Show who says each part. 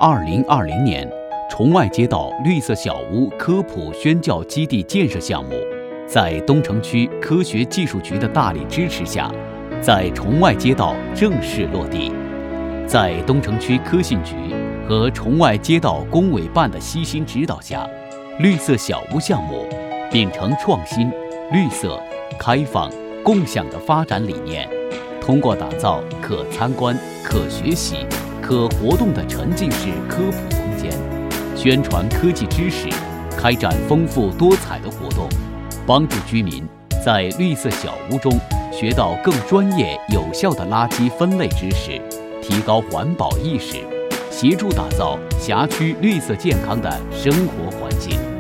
Speaker 1: 2020年崇外街道绿色小屋科普宣教基地建设项目，在东城区科学技术局的大力支持下，在崇外街道正式落地。在东城区科信局和崇外街道工委办的悉心指导下，绿色小屋项目秉承创新、绿色、开放、共享的发展理念，通过打造可参观、可学习、可活动的沉浸式科普空间，宣传科技知识，开展丰富多彩的活动，帮助居民在绿色小屋中学到更专业有效的垃圾分类知识，提高环保意识，协助打造辖区绿色健康的生活环境。